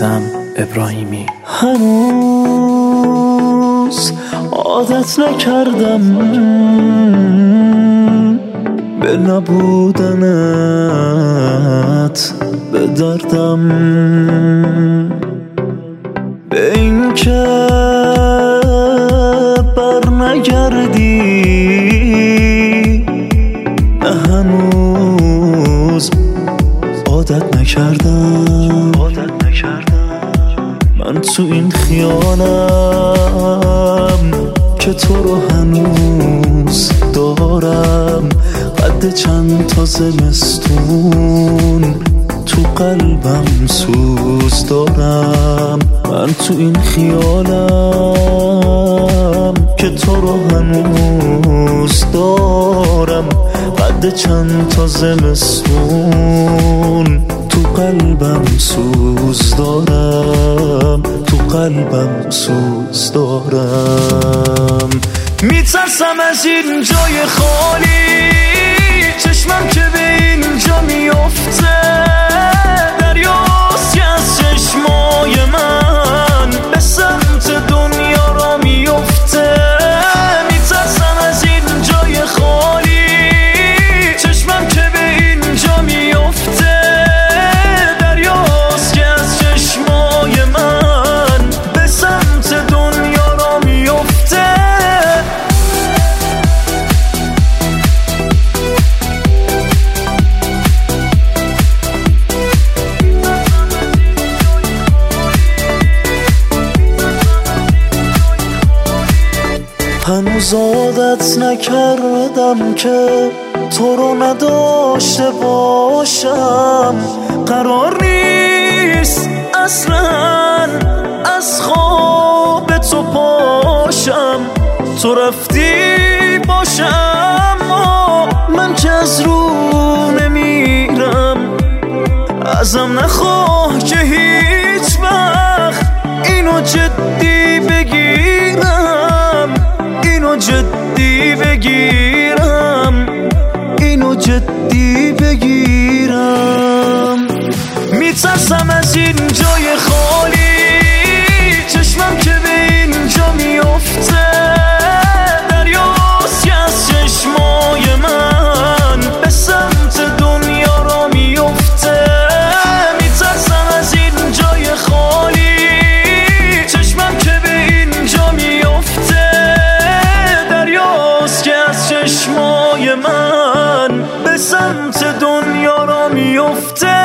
عزیزم ابراهیمی. هنوز عادت نکردم به نبودنت، به دردم، به این که بر نگردی. نه هنوز عادت نکردم من تو این خیالم که تو رو هنوز دارم. قد چند تا زمستون تو قلبم سوز دارم. من تو این خیالم که تو رو هنوز دارم. قد چند تا زمستون تو قلبم سوز دارم، تو قلبم سوز دارم. میترسم از این جای خالی، چشمم که به اینجا میفته. دریاست که از چشمای من به سمت دنیا را میفته. میترسم از این جای خالی، چشمم که به اینجا میفته. دریاست که از چشمای من به سمت دنیا را میفته. هنوز عادت نکردم که تو رو نداشته باشم. قرار نیست اصلا از خواب تو پاشم. تو رفتی باشم اما من که از رو نمیرم. ازم نخواه که هیچ وقت اینو جدی بگیرم، اینو جدی بگیرم، اینو جدی بگیرم. میترسم از این جای خالی، چشمم که به اینجا میفته. دریاست که از چشمای من به سمت دنیا را میفته. میترسم از این جای خالی، چشمم که به اینجا میفته. دریاست که از چشمای من به سمت دنیا را میفته.